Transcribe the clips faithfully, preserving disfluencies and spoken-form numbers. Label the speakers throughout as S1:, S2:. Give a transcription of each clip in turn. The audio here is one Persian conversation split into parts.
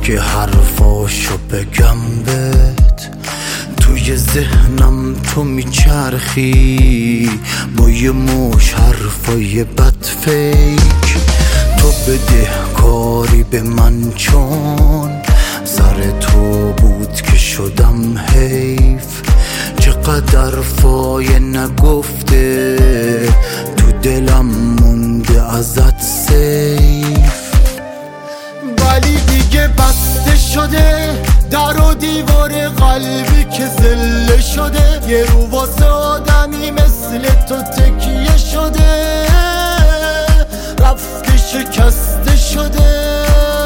S1: که حرفاشو بگم بهت، توی ذهنم تو میچرخی با یه مش حرفای بد فیک. تو بده کاری به من چون سر تو بود که شدم حیف. چقدر فای نگفته تو دلم مونده ازت سیف، ولی دیگه بسته شده در و دیوار قلبی که زله شده. یه رو واسه آدمی مثل تو تکیه شده، رفته شکسته شده.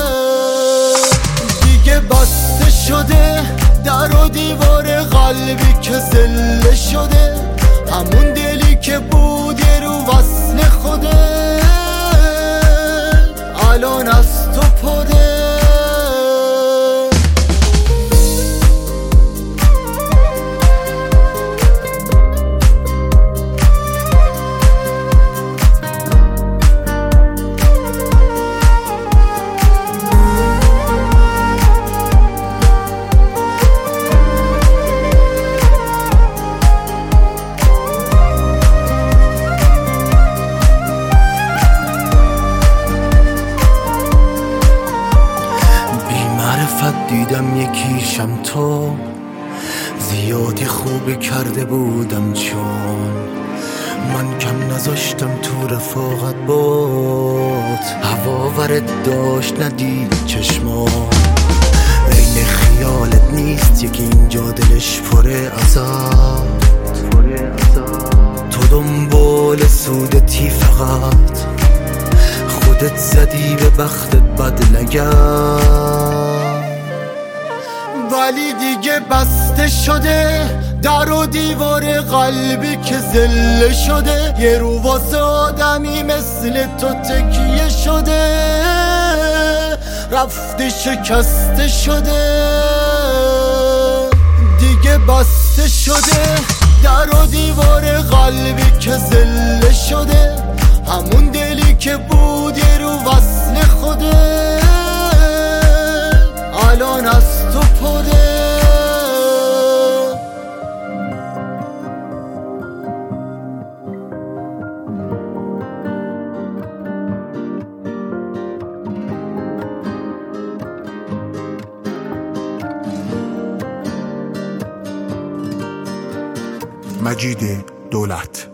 S1: دیگه بسته شده در و دیوار قلبی که زله شده، همون دلی که بود یه رو وصل خوده الان از تو پره. دیدم یکیشم تو، زیادی خوبی کرده بودم چون من کم نذاشتم تو رفاقت بات. هوا ورد داشت ندید چشما، عین خیالت نیست یکی اینجا دلش پره ازت. تو دنبال سودتی فقط، خودت زدی به بختت بد نگرد. ولی دیگه بسته شده در و دیوار قلبی که زله شده، یه رو واسه آدمی مثل تو تکیه شده، رفته شکسته شده. دیگه بسته شده در و دیوار قلبی که زله شده، همون دلی که بود یه رو وصل خوده الان از تو پره.
S2: مجید دولت.